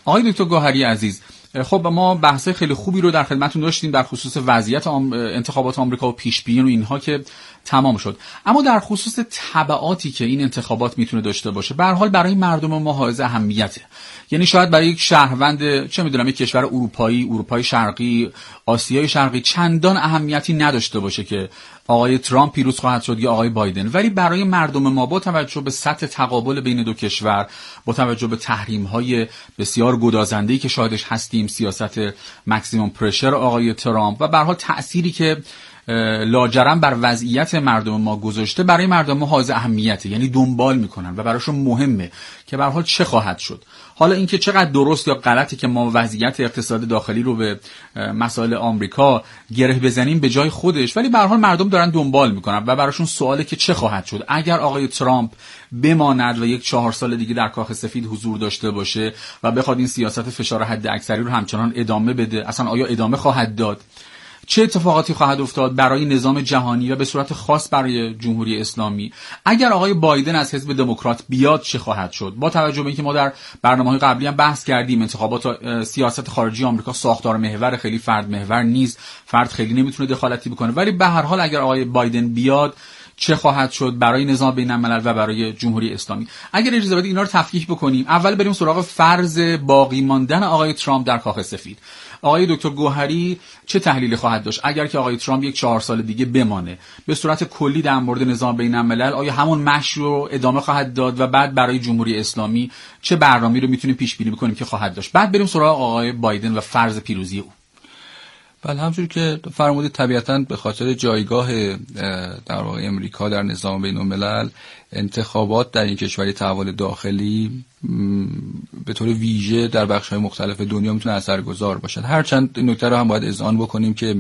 آقای دکتر گوهری عزیز، خب ما بحث خیلی خوبی رو در خدمتتون داشتیم در خصوص وضعیت انتخابات آمریکا و پیش‌بینی و اینها که تمام شد، اما در خصوص تبعاتی که این انتخابات میتونه داشته باشه به هر حال برای مردم ما حائز اهمیته. یعنی شاید برای یک شهروند چه میدونم یک کشور اروپایی شرقی، آسیای شرقی چندان اهمیتی نداشته باشه که آقای ترامپ پیروز خواهد شد یا آقای بایدن، ولی برای مردم ما با توجه به سطح تقابل بین دو کشور، با توجه به تحریم‌های بسیار گدازنده‌ای که شاهدش هستیم، سیاست ماکسیمم پرشر آقای ترامپ و به هر حال تأثیری که لاجرم بر وضعیت مردم ما گذاشته، برای مردم ما حائز اهمیته. یعنی دنبال میکنن و براشون مهمه که به هر حال چه خواهد شد. حالا اینکه چقدر درست یا غلطی که ما وضعیت اقتصاد داخلی رو به مسائل آمریکا گره بزنیم به جای خودش، ولی به هر حال مردم دارن دنبال میکنن و براشون سواله که چه خواهد شد اگر آقای ترامپ بماند و یک 4 سال دیگه در کاخ سفید حضور داشته باشه و بخواد این سیاست فشار حد اکثری رو همچنان ادامه بده. اصلا آیا ادامه خواهد داد؟ چه اتفاقاتی خواهد افتاد برای نظام جهانی و به صورت خاص برای جمهوری اسلامی؟ اگر آقای بایدن از حزب دموکرات بیاد چه خواهد شد؟ با توجه به اینکه ما در برنامه‌های قبلی هم بحث کردیم انتخابات سیاست خارجی آمریکا ساختار محور خیلی فرد محور نیست، فرد خیلی نمیتونه دخالتی بکنه، ولی به هر حال اگر آقای بایدن بیاد چه خواهد شد برای نظام بین الملل و برای جمهوری اسلامی؟ اگر اجازه بدید اینا رو تفکیک بکنیم. اول بریم سراغ فرض باقی ماندن آقای ترامپ در کاخ سفید. آقای دکتر گوهری چه تحلیلی خواهد داشت اگر که آقای ترامپ یک 4 سال دیگه بمانه؟ به صورت کلی در مورد نظام بین الملل آیا همون مشی رو ادامه خواهد داد و بعد برای جمهوری اسلامی چه برنامه‌ای رو میتونیم پیش بینی بکنیم که خواهد داشت؟ بعد بریم سراغ آقای بایدن و فرض پیروزی او. بله، همونجوری که فرمودید طبیعتاً به خاطر جایگاه در واقع امریکا در نظام بین الملل، انتخابات در این کشوری تحول داخلی به طور ویژه در بخش‌های مختلف دنیا میتونه اثرگذار باشد. هرچند این نکته رو هم باید اذعان بکنیم که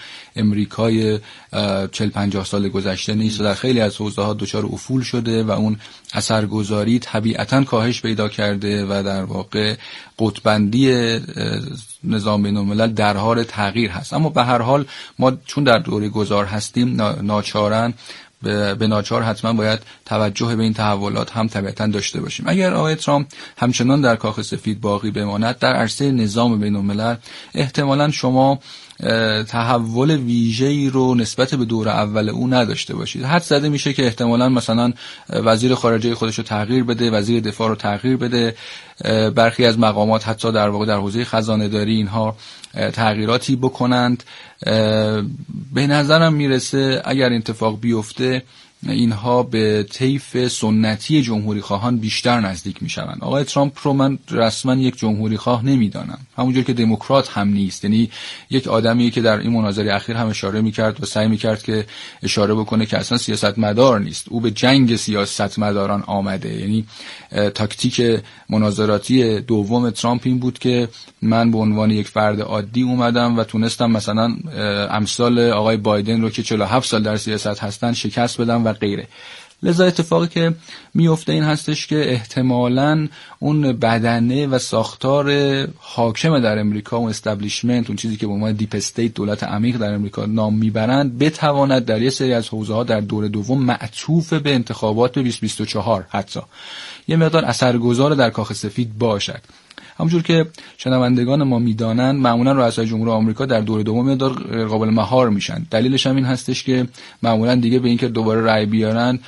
امریکای 40-50 سال گذشته نیست و در خیلی از حوزه‌ها دچار افول شده و اون اثرگذاری طبیعتاً کاهش پیدا کرده و در واقع قطب‌بندی نظام بین الملل در حال تغییر هست. اما به هر حال ما چون در دوره گذار هستیم ناچارن به ناچار حتما باید توجه به این تحولات هم طبیعتاً داشته باشیم. اگر آقای ترامپ همچنان در کاخ سفید باقی بماند در عرصه نظام بین الملل، احتمالاً شما تحول ویژه‌ای رو نسبت به دور اول او نداشته باشید. حد زده میشه که احتمالاً مثلا وزیر خارجه خودش رو تغییر بده، وزیر دفاع رو تغییر بده، برخی از مقامات حتی در واقع در حوزه خزانه‌داری اینها تغییراتی بکنند. به نظرم میرسه اگر اتفاق بیفته اینها به طیف سنتی جمهوری خواهان بیشتر نزدیک میشوند. آقای ترامپ رو من رسما یک جمهوری خواه نمیدانم، همونجور که دموکرات هم نیست. یعنی یک آدمی که در این مناظره اخیر هم اشاره میکرد و سعی میکرد که اشاره بکنه که اصلا سیاستمدار نیست، او به جنگ سیاستمداران آمده. یعنی تاکتیک مناظراتی دوم ترامپ این بود که من به عنوان یک فرد عادی اومدم و تونستم مثلا امثال آقای بایدن رو که 47 سال در سیاست هستن شکست بدم و غیره. لذا اتفاقی که میفته این هستش که احتمالاً اون بدنه و ساختار حاکم در امریکا، اون استابلیشمنت، اون چیزی که به عنوان دیپ استیت، دولت عمیق در امریکا نام میبرند، بتواند در یه سری از حوزه‌ها در دور دوم معطوف به انتخابات 2024 حتی یه مقدار اثرگذار در کاخ سفید باشد. همونجور که شنوندگان ما میدانند معمولا رؤسای جمهور آمریکا در دور دوم مقدار قابل مهار میشن. دلیلش هم این هستش که معمولا دیگه به اینکه دوباره رأی بیارن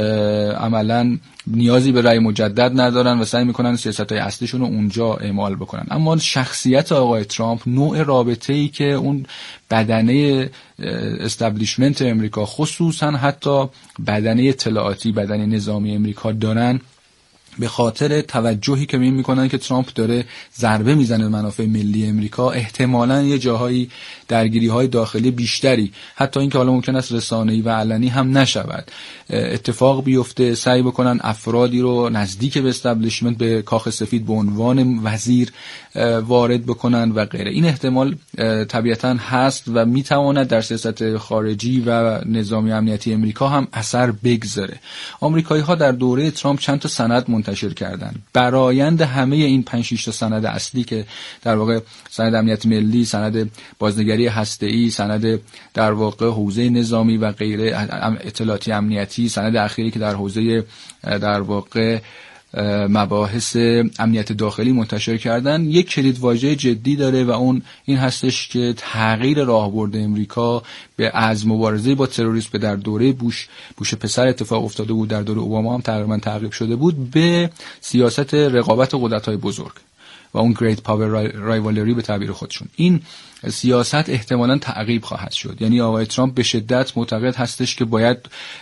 عملا نیازی به رأی مجدد ندارن و سعی میکنن سیاست‌های اصلیشون رو اونجا اعمال بکنن. اما شخصیت آقای ترامپ، نوع رابطه‌ای که اون بدنه استابلیشمنت امریکا، خصوصا حتی بدنه اطلاعاتی، بدنه نظامی امریکا دارن، به خاطر توجهی که میکنن که ترامپ داره ضربه میزنه به منافع ملی امریکا، احتمالاً یه جاهایی درگیری‌های داخلی بیشتری، حتی اینکه حالا ممکن است رسانه‌ای و علنی هم نشود، اتفاق بیفته، سعی بکنن افرادی رو نزدیک به استابلیشمنت به کاخ سفید به عنوان وزیر وارد بکنن و غیره. این احتمال طبیعتاً هست و میتواند در سیاست خارجی و نظامی امنیتی امریکا هم اثر بگذاره. آمریکایی‌ها در دوره ترامپ چند تا سند منتشر کردن. برآیند همه این 5-6 تا سند اصلی که در واقع سند امنیت ملی، سند بازنگری هسته‌ای، سند در واقع حوزه نظامی و غیره، اطلاعاتی امنیتی، سند اخیری که در حوزه در واقع مباحث امنیت داخلی منتشر کردن، یک کلید واژه جدی داره و اون این هستش که تغییر راهبرد امریکا از مبارزه با تروریسم که در دوره بوش پسر اتفاق افتاده بود، در دوره اوباما هم تقریبا تعقیب شده بود، به سیاست رقابت قدرت‌های بزرگ و اون Great Power Rivalry به تعبیر خودشون. این سیاست احتمالاً تعقیب خواهد شد. یعنی آقای ترامپ به شدت معتقد هستش که باید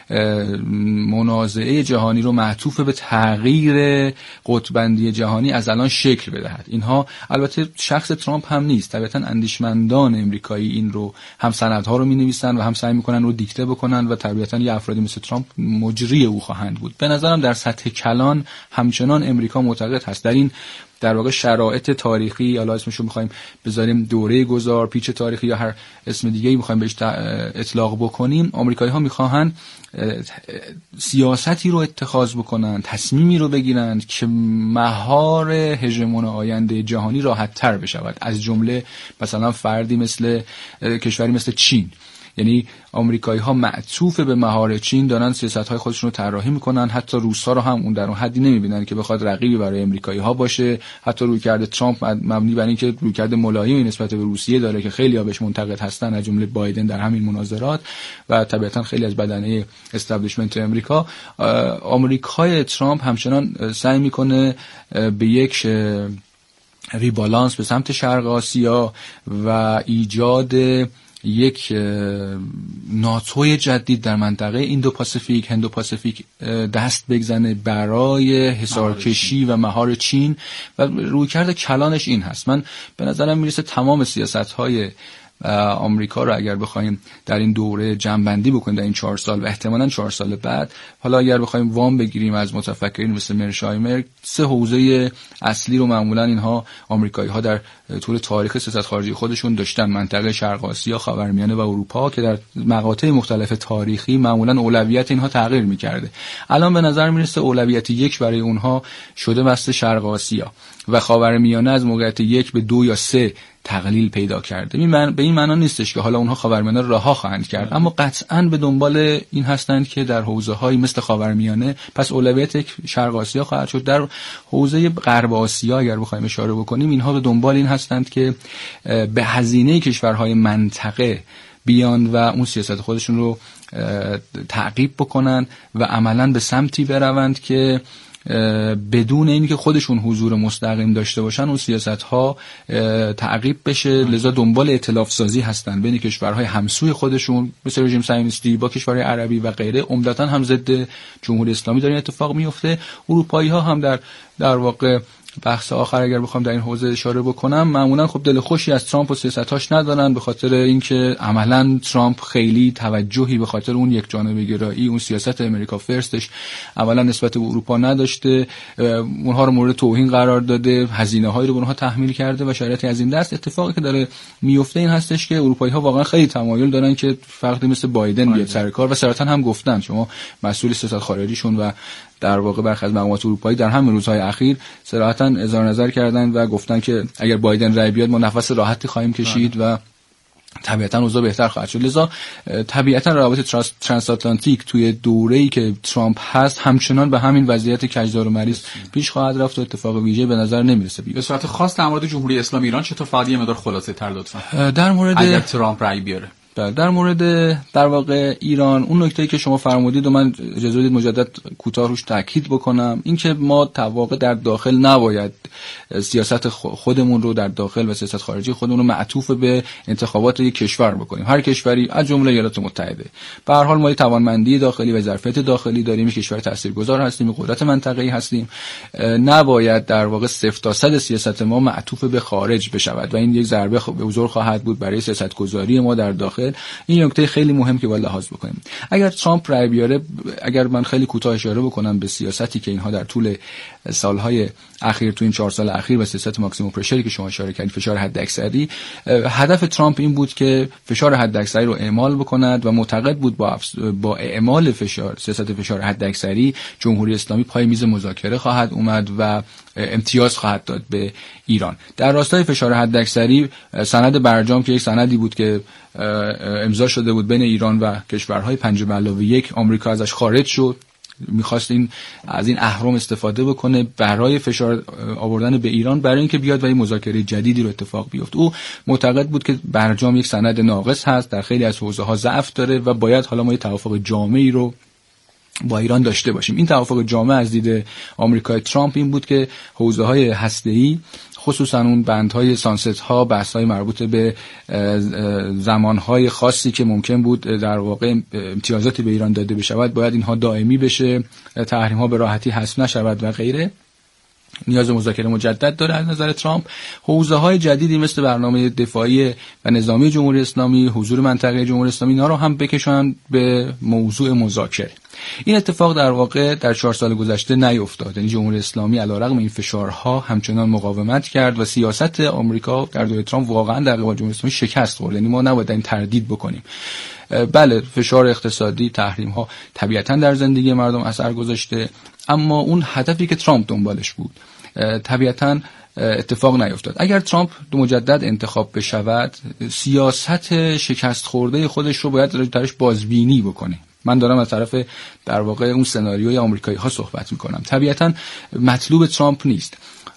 منازعه جهانی رو معطوف به تغییر قطب‌بندی جهانی از الان شکل بدهد. اینها البته شخص ترامپ هم نیست، طبعاً اندیشمندان امریکایی این رو هم سندها رو می‌نویسن و هم سعی می‌کنن رو دیکته بکنن و طبعاً یه افرادی مثل ترامپ مجری او خواهند بود. به نظرم در سطح کلان همچنان امریکا معتقد هست در این در واقع شرایط تاریخی، حالا اسمشو می‌خوایم بذاریم دوره گذار، پیچ تاریخی یا هر اسم دیگه‌ای می‌خوایم بهش اطلاق بکنیم، آمریکایی‌ها می‌خواهن سیاستی رو اتخاذ بکنن، تصمیمی رو بگیرن که مهار هژمون آینده جهانی راحت‌تر بشود، از جمله مثلا فردی مثل کشوری مثل چین. یعنی آمریکایی‌ها معطوف به مهار چین دارن سیاست‌های خودشون رو طراحی می‌کنن. حتی روس‌ها رو هم اون در اون حدی نمی‌بینن که بخواد رقیبی برای آمریکایی‌ها باشه. حتی رویکرد ترامپ مبنی بر اینکه رویکرد ملایمی نسبت به روسیه داره که خیلی‌ها بهش منتقد هستن، از جمله بایدن در همین مناظرات و طبعاً خیلی از بدنه استابلیشمنت امریکا. آمریکای ترامپ همچنان سعی می‌کنه به یک ریبالانس به سمت شرق آسیا و ایجاد یک ناتوی جدید در منطقه ایندو پاسیفیک هندو پاسیفیک دست بگزنه برای حصارکشی و مهار چین و رویکرد کلانش این هست. من به نظرم میرسه تمام سیاست‌های آمریکا رو اگر بخوایم در این دوره جمع‌بندی بکنیم در این 4 سال و احتمالاً 4 سال بعد، حالا اگر بخوایم وام بگیریم از متفکرین مثل مرشایمر، 3 حوزه اصلی رو معمولاً اینها آمریکایی‌ها در طول تاریخ سیاست خارجی خودشون داشتن: منطقه شرق آسیا، خاورمیانه و اروپا، که در مقاطع مختلف تاریخی معمولاً اولویت اینها تغییر می‌کرده. الان به نظر میرسه اولویت 1 برای اونها شده بسته شرق آسیا و خاورمیانه از موقعیت 1 به 2 یا 3 تقلیل پیدا کرده. به این معنا نیستش که حالا اونها خاورمیانه رو رها خواهند کرد، اما قطعاً به دنبال این هستند که در حوزه‌های مثل خاورمیانه پس اولویت شرق آسیا خواهد شد. در حوزه غرب آسیا اگر بخوایم اشاره بکنیم، اینها به دنبال این هستند که به هزینه کشورهای منطقه بیان و اون سیاست خودشون رو تعقیب بکنن و عملاً به سمتی بروند که بدون اینکه خودشون حضور مستقیم داشته باشن اون سیاست‌ها تعقیب بشه. لذا دنبال ائتلاف سازی هستن بین کشورهای همسوی خودشون مثل رژیم صهیونیستی با کشورهای عربی و غیره. عمدتاً هم ضد جمهوری اسلامی داره اتفاق میفته. اروپایی‌ها هم در واقع بحث آخر اگر بخوام در این حوزه اشاره بکنم، معمولا خب دل خوشی از ترامپ و سیاستاش ندارن، به خاطر اینکه عملا ترامپ خیلی توجهی به خاطر اون یک جانبه گرایی، اون سیاست امریکا فرستش عملا نسبت به اروپا نداشته، اونها رو مورد توهین قرار داده، هزینه‌هایی رو به اونها تحمیل کرده و شرایطی از این دست. اتفاقی که داره میفته این هستش که اروپایی‌ها واقعا خیلی تمایل دارن که فردی مثل بایدن بیاد سر کار و صراحتاً هم گفتن، شما مسئول سیاست خارجیشون و در واقع برخی از مقامات اروپایی در همین روزهای اخیر صراحتاً اظهار نظر کردن و گفتن که اگر بایدن رای بیاد ما نفس راحتی خواهیم کشید و طبیعتاً اوضاع بهتر خواهد شد. لذا طبیعتاً روابط ترانساتلانتیک توی دوره‌ای که ترامپ هست همچنان به همین وضعیت کجدار و مریض پیش خواهد رفت و اتفاق ویژه‌ای به نظر نمیرسه. به صورت خاص در مورد جمهوری اسلامی ایران چطور فقط یه مقدار خلاصه تر لطفاً در مورد اگر ترامپ رای بیاره؟ در مورد در واقع ایران، اون نکته‌ای که شما فرمودید و من اجازه بدید مجدد کوتاه روش تاکید بکنم، این که ما واقع در داخل نباید سیاست خودمون رو در داخل و سیاست خارجی خودمون رو معطوف به انتخابات یک کشور بکنیم. هر کشوری از جمله ایالات متحده، به هر حال ما توانمندی داخلی و ظرفیت داخلی داریم، کشور تاثیرگذار هستیم، قدرت منطقه‌ای هستیم، نباید در واقع 0 تا 100 سیاست ما معطوف به خارج بشود و این یک ضربه بزرگ خواهد بود برای سیاستگذاری ما در داخل. این نکته خیلی مهم که باید لحاظ بکنیم. اگر ترامپ رای بیاره، اگر من خیلی کوتاه اشاره بکنم به سیاستی که اینها در طول سالهای اخیر تو این 4 سال اخیر و سیاست ماکسیموم پرشری که شما اشاره کردید، فشار حداکثری، هدف ترامپ این بود که فشار حداکثری رو اعمال بکند و معتقد بود با اعمال سیاست فشار حداکثری جمهوری اسلامی پای میز مذاکره خواهد اومد و امتیاز خواهد داد به ایران. در راستای فشار حداکثری، سند برجام که یک سندی بود که امضا شده بود بین ایران و کشورهای 5+1، آمریکا ازش خارج شد میخواست از این اهرم استفاده بکنه برای فشار آوردن به ایران، برای اینکه بیاد و این مذاکره جدیدی رو اتفاق بیفته. او معتقد بود که برجام یک سند ناقص هست، در خیلی از حوزه‌ها ضعف داره و باید حالا ما یه توافق جامعی رو با ایران داشته باشیم. این توافق جامع از دید آمریکای ترامپ این بود که حوزه‌های هسته‌ای، خصوصا اون بندهای سانست ها، بحث‌های مربوط به زمانهای خاصی که ممکن بود در واقع امتیازاتی به ایران داده بشود، باید اینها دائمی بشه، تحریم ها به راحتی حذف نشود و غیره. نیاز مذاکره مجدد داره از نظر ترامپ. حوزه‌های جدیدی مثل برنامه دفاعی و نظامی جمهوری اسلامی، حضور منطقه جمهوری اسلامی، اینا رو هم بکشن به موضوع مذاکره. این اتفاق در واقع در 4 سال گذشته نیفتاد. یعنی جمهوری اسلامی علیرغم این فشارها همچنان مقاومت کرد و سیاست آمریکا در دوره ترامپ واقعا در قبال جمهوری اسلامی شکست خورد. یعنی ما نباید این تردید بکنیم. بله، فشار اقتصادی، تحریم ها طبیعتا در زندگی مردم اثر گذاشته، اما اون هدفی که ترامپ دنبالش بود طبیعتا اتفاق نیفتاد. اگر ترامپ مجدد انتخاب بشود، سیاست شکست خورده خودش رو باید درش بازبینی بکنه. من دارم از طرف در واقع اون سناریوی آمریکایی ها صحبت میکنم. طبیعتا مطلوب ترامپ نیست.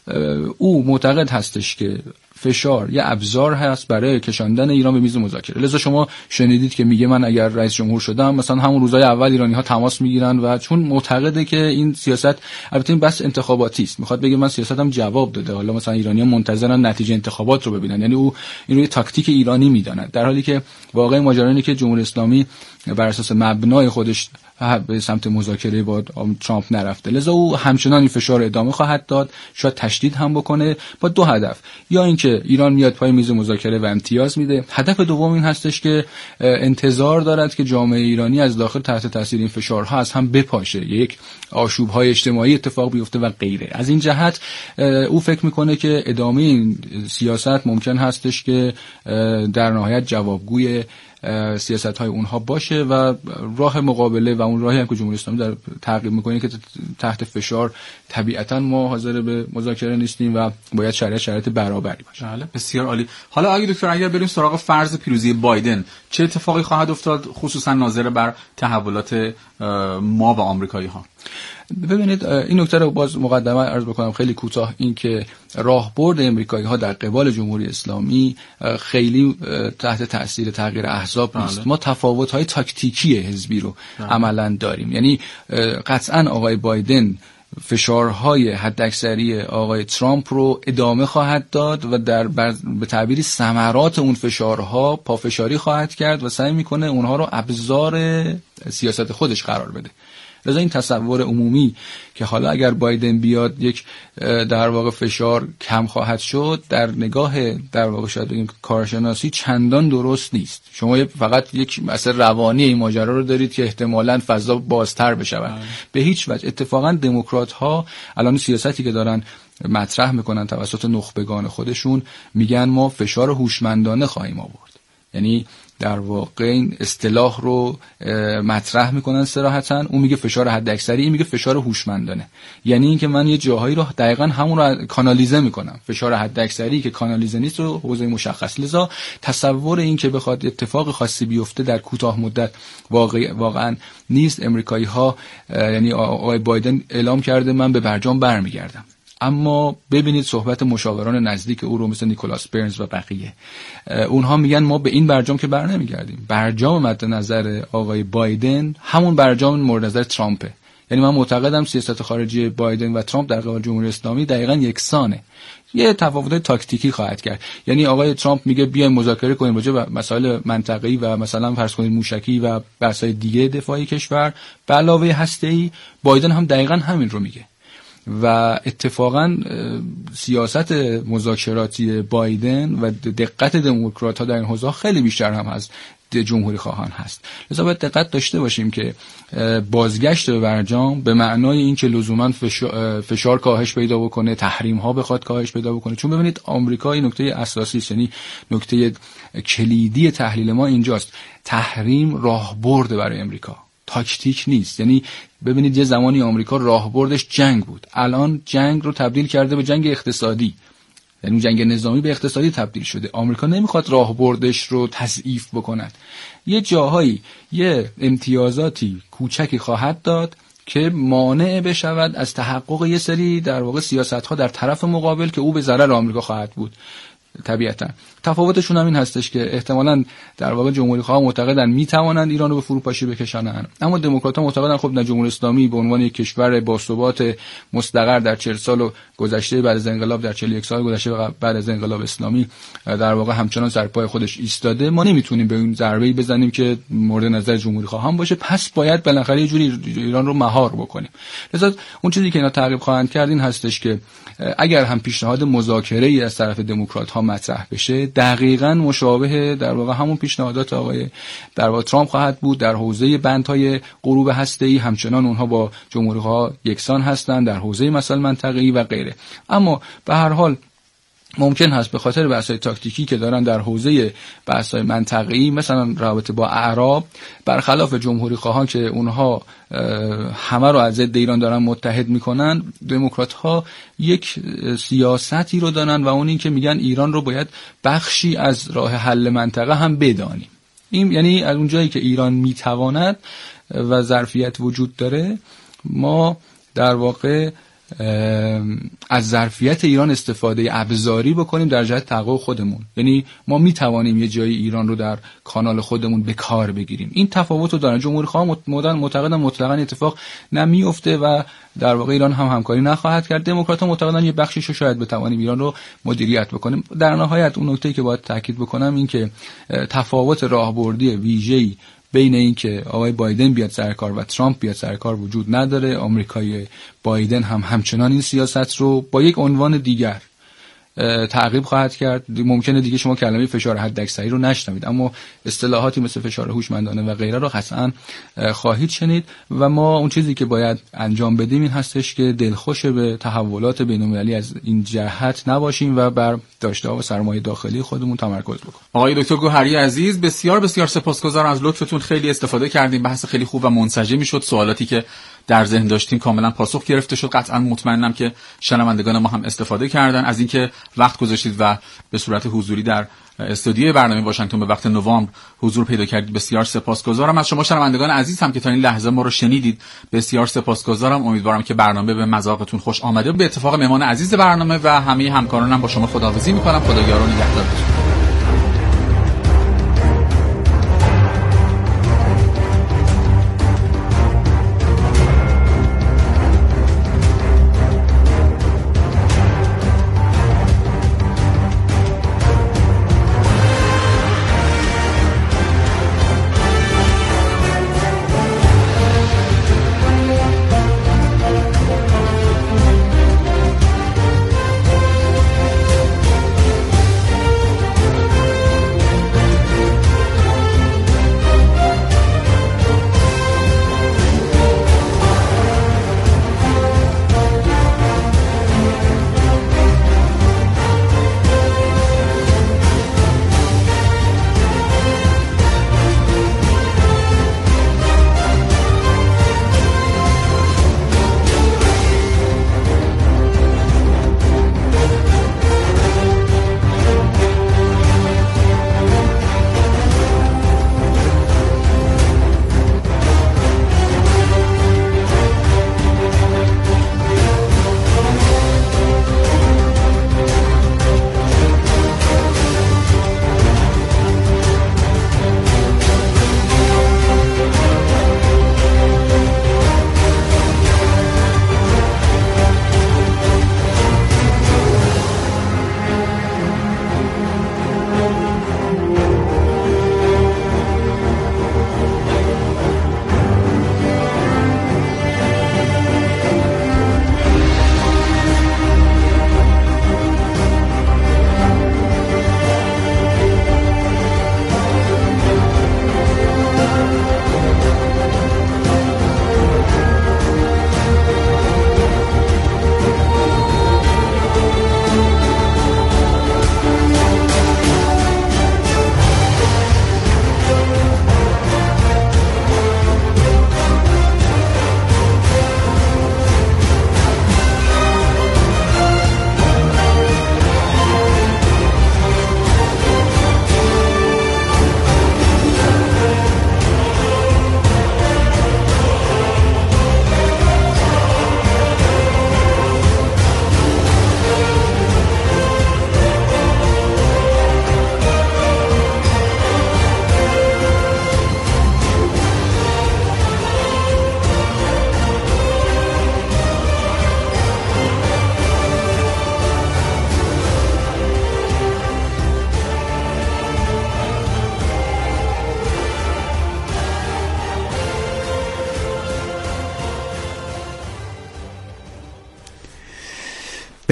او معتقد هستش که فشار یه ابزار هست برای کشاندن ایران به میز مذاکره. لذا شما شنیدید که میگه من اگر رئیس جمهور شدم مثلا همون روزهای اول ایرانی‌ها تماس میگیرن و چون معتقده که این سیاست، البته این بس انتخاباتی است، میخواد بگه من سیاستم جواب داده، حالا مثلا ایرانی‌ها منتظرن نتیجه انتخابات رو ببینن. یعنی او این رو یه تاکتیک ایرانی میداند، در حالی که واقعا ماجرا اینه که جمهوری اسلامی بر اساس مبنای خودش به سمت مذاکره با ترامپ نرفته. لذا او همچنان این فشار ادامه خواهد داد، شاید تشدید هم بکنه با 2 هدف. یا اینکه ایران میاد پای میز مذاکره و امتیاز میده. هدف دوم این هستش که انتظار دارد که جامعه ایرانی از داخل تحت تاثیر این فشارها از هم بپاشه، یک آشوب‌های اجتماعی اتفاق بیفته و غیره. از این جهت او فکر میکنه که ادامه این سیاست ممکن هستش که در نهایت جوابگوی سیاست‌های اونها باشه و راه مقابله و اون راهی هم که جمهوری اسلامی در تعقیب میکنه که تحت فشار طبیعتاً ما حاضر به مذاکره نیستیم و باید شرایط برابری باشه. بله، بسیار عالی. حالا اگه دکتر اگر بریم سراغ فرض پیروزی بایدن، چه اتفاقی خواهد افتاد خصوصا ناظر بر تحولات ما و آمریکایی‌ها؟ ببینید، این نکته رو باز مقدمه عرض بکنم خیلی کوتاه، این که راهبرد امریکایی‌ها در قبال جمهوری اسلامی خیلی تحت تاثیر تغییر احزاب نیست. ما تفاوت‌های تاکتیکی حزبی رو عملاً داریم. یعنی قطعاً آقای بایدن فشارهای حداکثری آقای ترامپ رو ادامه خواهد داد و به تعبیری ثمرات اون فشارها پافشاری خواهد کرد و سعی میکنه اونها رو ابزار سیاست خودش قرار بده. لذا این تصور عمومی که حالا اگر بایدن بیاد یک در واقع فشار کم خواهد شد، در نگاه در واقع شاید بگیم کارشناسی چندان درست نیست. شما فقط یک مسئله روانی این ماجرا رو دارید که احتمالاً فضا بازتر بشود. به هیچ وجه. اتفاقاً دموکرات‌ها الان سیاستی که دارن مطرح میکنن توسط نخبگان خودشون، میگن ما فشار هوشمندانه خواهیم آورد. یعنی در واقع این اصطلاح رو مطرح میکنن صراحتاً. اون میگه فشار حداکثری، این میگه فشار هوشمندانه. یعنی اینکه من یه جاهایی رو دقیقاً همون رو کانالیزه میکنم. فشار حداکثری که کانالیزه نیست رو حوزه مشخص. لذا تصور این که بخواد اتفاق خاصی بیفته در کوتاه مدت واقعاً نیست. امریکایی ها، یعنی آقای بایدن اعلام کرده من به برجام برمیگردم، اما ببینید صحبت مشاوران نزدیک او رو مثل نیکولاس برنز و بقیه، اونها میگن ما به این برجام که بر نمیگردیم. برجام مد نظر آقای بایدن همون برجام مورد نظر ترامپه. یعنی من معتقدم سیاست خارجی بایدن و ترامپ در قبال جمهوری اسلامی دقیقاً یکسانه. یه تفاوت‌های تاکتیکی خواهد کرد. یعنی آقای ترامپ میگه بیایم مذاکره کنیم راجع به مسائل منطقه‌ای و مثلا فرض کنید موشکی و بحث‌های دیگه دفاعی کشور به علاوه هسته‌ای. بایدن هم دقیقاً همین رو میگه. و اتفاقا سیاست مذاکراتی بایدن و دقت دموکرات‌ها در این حوزه خیلی بیشتر هم از جمهوری خواهان هست. لذا باید دقت داشته باشیم که بازگشت به برجام به معنای این که لزوما فشار کاهش پیدا بکنه، تحریم ها بخواد کاهش پیدا بکنه. چون ببینید آمریکا این نکته اساسی است، یعنی نکته کلیدی تحلیل ما اینجاست. تحریم راهبرد برای امریکا، تاکتیک نیست. یعنی ببینید یه زمانی آمریکا راهبردش جنگ بود، الان جنگ رو تبدیل کرده به جنگ اقتصادی، یعنی جنگ نظامی به اقتصادی تبدیل شده. آمریکا نمیخواد راهبردش رو تضعیف بکند. یه جاهایی یه امتیازاتی کوچکی خواهد داد که مانع بشود از تحقق یه سری در واقع سیاست‌ها در طرف مقابل که او به ضرر آمریکا خواهد بود. طبیعتا تفاوتشون هم این هستش که احتمالاً در واقع جمهوری‌خواها معتقدن میتوانند ایران رو به فروپاشی بکشانن، اما دموکرات‌ها معتقدن خب نه، جمهوری اسلامی به عنوان یک کشور با ثبات مستقر در 40 سال گذشته بعد از انقلاب، در 41 سال گذشته بعد از انقلاب اسلامی در واقع همچنان سر پای خودش ایستاده، ما نمیتونیم به اون ضربه‌ای بزنیم که مورد نظر جمهوری‌خواهان باشه، پس باید بالاخره یه جوری ایران رو مهار بکنیم. لذا اون چیزی که اینا تعقیب خواهند کرد این هستش که اگر هم پیشنهاد مذاکره‌ای از طرف دموکرات‌ها مطرح بشه، دقیقاً مشابه در واقع همون پیشنهادات آقای در واقع ترامپ خواهد بود در حوزه بندهای غروب هسته‌ای. همچنان اونها با جمهوری‌خواها یکسان هستند در حوزه مسائل منطقه‌ای و غیره. اما به هر حال ممکن هست به خاطر بحث‌های تاکتیکی که دارن در حوزه بحث‌های منطقه‌ای، مثلا رابطه با اعراب، برخلاف جمهوری‌خواهان که اونها همه رو از ضد ایران دارن متحد میکنن، دموکرات‌ها یک سیاستی رو دارن و اون این که میگن ایران رو باید بخشی از راه حل منطقه هم بدانیم. این یعنی از اون جایی که ایران میتواند و ظرفیت وجود داره، ما در واقع از ظرفیت ایران استفاده ابزاری بکنیم در جهت تحقق خودمون. یعنی ما میتوانیم یه جایی ایران رو در کانال خودمون به کار بگیریم. این تفاوت رو دارن. جمهوری‌خواها معتقدن مطلقاً اتفاق نمیفته و در واقع ایران هم همکاری نخواهد کرد. دموکرات‌ها معتقدن یه بخشیش رو شاید بتوانیم ایران رو مدیریت بکنیم. در نهایت اون نکته‌ای که باید تاکید بکنم این که تفاوت راهبردی ویژه‌ای بین این که آقای بایدن بیاد سر کار و ترامپ بیاد سر کار وجود نداره. آمریکای بایدن هم همچنان این سیاست رو با یک عنوان دیگر تعقیب خواهد کرد. ممکنه دیگه شما کلمه فشار حداکثری رو نشنوید، اما اصطلاحاتی مثل فشار هوشمندانه و غیره رو قطعاً خواهید شنید و ما اون چیزی که باید انجام بدیم این هستش که دلخوش به تحولات بین‌المللی از این جهت نباشیم و بر داشته‌ها و سرمایه داخلی خودمون تمرکز بکنیم. آقای دکتر گوهری عزیز، بسیار بسیار سپاسگزارم از لطفتون. خیلی استفاده کردیم، بحث خیلی خوب و منسجمی شد. سوالاتی که در ذهن داشتیم کاملا پاسخ گرفته شد. قطعا مطمئنم که شنوندگان ما هم استفاده کردن. از اینکه وقت گذاشتید و به صورت حضوری در استودیوی برنامه واشنگتن به وقت نوامبر حضور پیدا کردید، بسیار سپاسگزارم. از شما شنوندگان عزیز هم که تا این لحظه ما رو شنیدید بسیار سپاسگزارم. امیدوارم که برنامه به مذاقتون خوش آمده. به اتفاق مهمان عزیز برنامه و همه همکارانم با شما خداحافظی می‌کنم. خدا یار و نگهدارتون.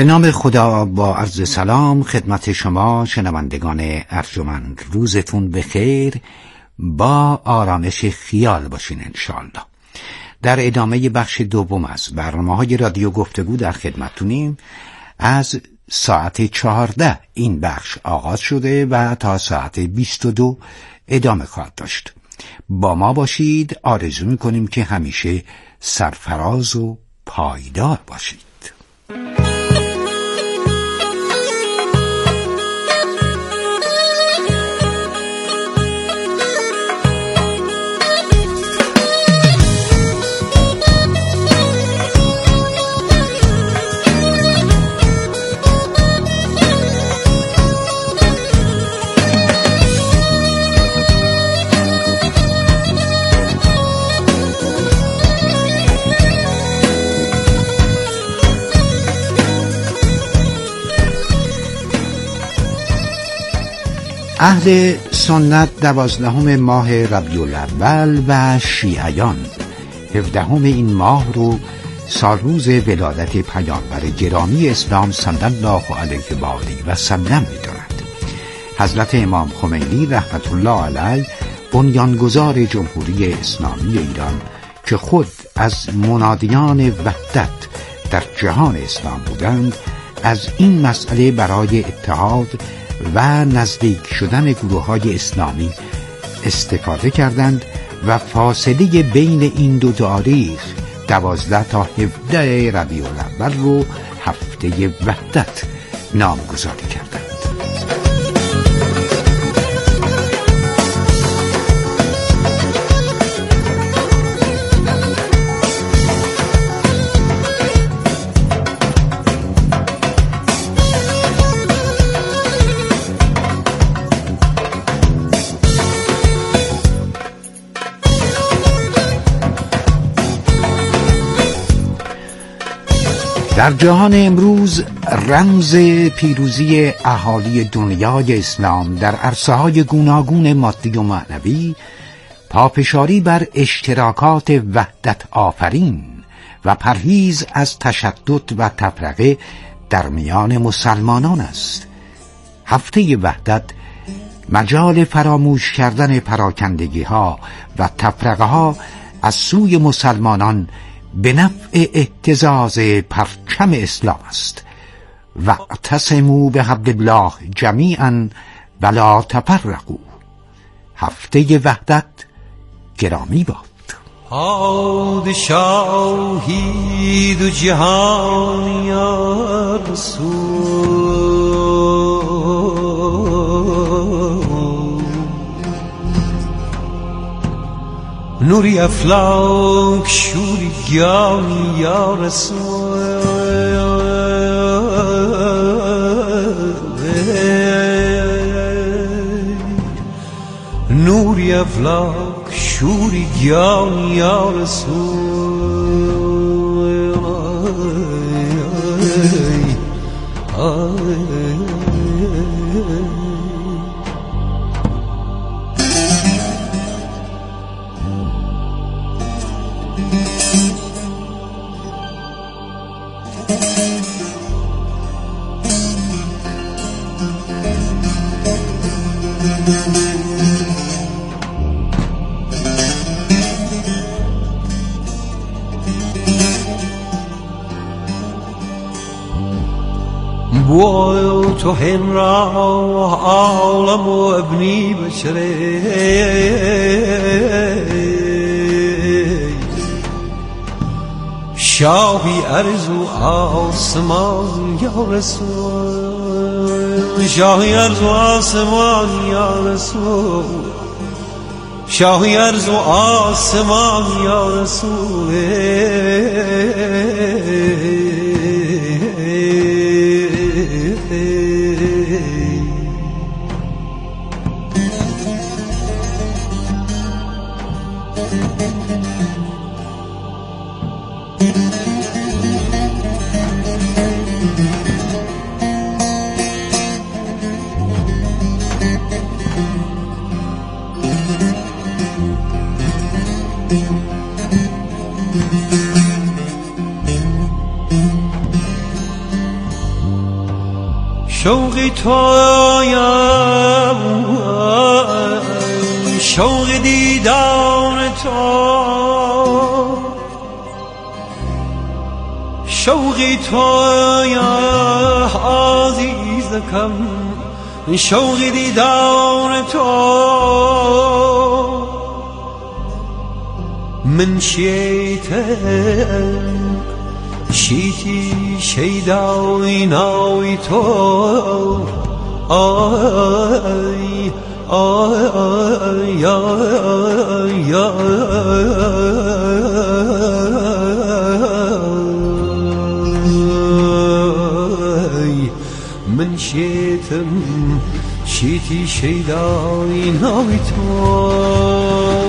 به نام خدا، با عرض سلام خدمت شما شنوندگان ارجمند. روزتون بخیر، با آرامش خیال باشین انشالله. در ادامه بخش دوم از برنامه‌های رادیو گفتگو در خدمتتونیم. از ساعت 14 این بخش آغاز شده و تا ساعت 22 ادامه خواهد داشت. با ما باشید. آرزو می‌کنیم که همیشه سرفراز و پایدار باشید. اهل سنت 12 ماه ربیع الاول و شیعیان 17 این ماه رو سالروز ولادت پیامبر گرامی اسلام صلی الله علیه و آله و سلم می‌دانند. حضرت امام خمینی رحمت الله علیه بنیانگذار جمهوری اسلامی ایران که خود از منادیان وحدت در جهان اسلام بودند، از این مسئله برای اتحاد و نزدیک شدن گروه‌های اسلامی استفاده کردند و فاصله بین این دو تاریخ 12 تا 17 ربیع الاول رو هفته وحدت نامگذاری کردند. در جهان امروز رمز پیروزی اهالی دنیای اسلام در عرصه‌های گوناگون مادی و معنوی پافشاری بر اشتراکات وحدت آفرین و پرهیز از تشدد و تفرقه در میان مسلمانان است. هفته وحدت مجال فراموش کردن پراکندگی‌ها و تفرقه‌ها از سوی مسلمانان به نفع اهتزاز پرچم اسلام است. واعتصموا بحبل الله جمیعا ولا تفرقوا. هفته وحدت گرامی باد. پادشاهی دو جهان یا رسول، نوری افلاک شوری گیانی یا رسول، نوری افلاک شوری گیانی یا رسول. بو تو هنرا عالم و ابنی بشره، شاهی ارض و آسمان یا رسول، شاهی ارض و آسمان یا رسول، شاهی ارض و آسمان یا رسول. شوقی تویم شوق دیدار تو شوقی تویم عزیزکم شوق دیدار تو من شیتم شیتی شیدای نای تو آی آی آی آی من شیتم شیتی شیدای نای تو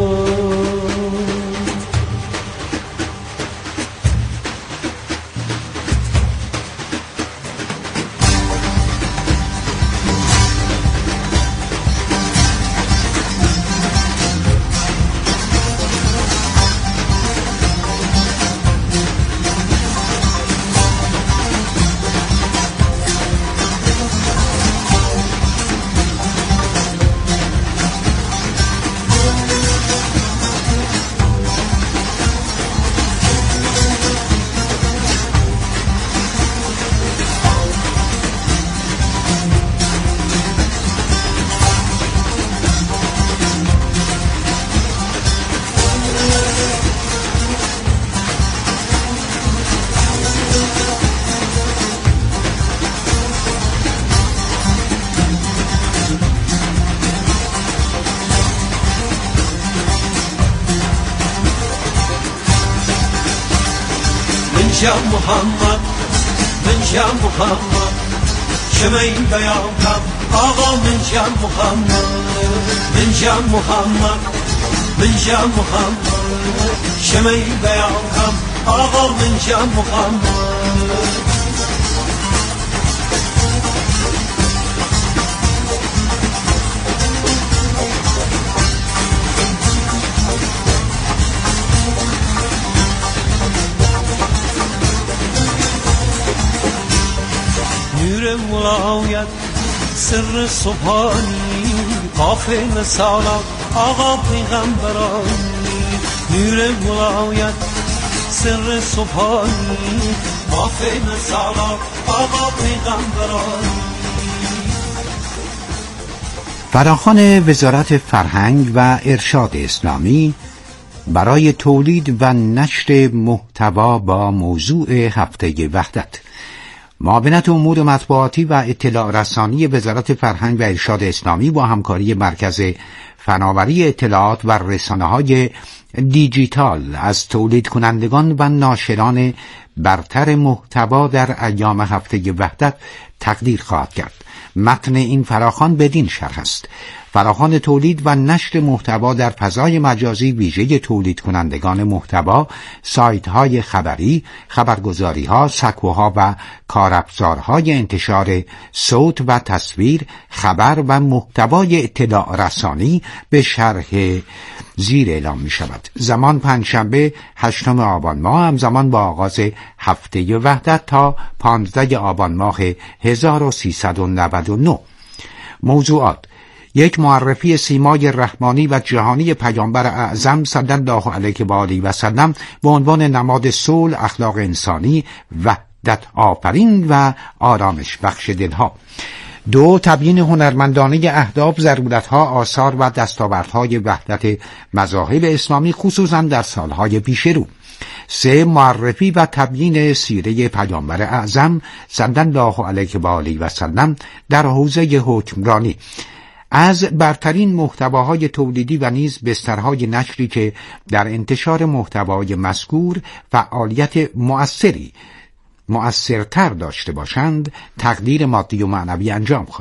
محمد من جام محمد شمعی بیانم آقا من جام محمد من جام محمد من جام محمد شمعی بیانم آقا من جام محمد ولایت سر سبحانی قافل سالات آقا پیغمبرانی نور ولایت سر سبحانی قافل سالات آقا پیغمبرانی. فراخوان وزارت فرهنگ و ارشاد اسلامی برای تولید و نشر محتوا با موضوع هفته وحدت، معاونت امور مطبوعاتی و اطلاع رسانی وزارت فرهنگ و ارشاد اسلامی با همکاری مرکز فناوری اطلاعات و رسانه‌های دیجیتال از تولید کنندگان و ناشران برتر محتوا در ایام هفته وحدت تقدیر خواهد کرد. متن این فراخوان بدین شرح است: فراخوان تولید و نشر محتوا در فضای مجازی ویژه تولید کنندگان محتوا، سایت‌های خبری، خبرگزاری‌ها، سکوها و کارافزارهای انتشار صوت و تصویر، خبر و محتوای اطلاع رسانی به شرح زیر اعلام می شود. زمان پنجشنبه 8 آبان ماه همزمان با آغاز هفته وحدت تا 15 آبان ماه 1399. موضوعات: یک معرفی سیمای رحمانی و جهانی پیامبر اعظم صلی الله علیه و آله و سلم به عنوان نماد صلح، اخلاق انسانی، وحدت آفرین و آرامش بخش دلها. 2. تبیین هنرمندانه اهداف، ضرورتها، آثار و دستاوردهای وحدت مذاهب اسلامی خصوصا در سالهای پیش رو. 3. معرفی و تبیین سیره پیامبر اعظم صلی الله علیه و آله و سلم در حوزه حکمرانی، از برترین محتواهای تولیدی و نیز بسترهای نشری که در انتشار محتوای مذکور فعالیت مؤثرتر داشته باشند تقدیر مادی و معنوی انجام خواهد.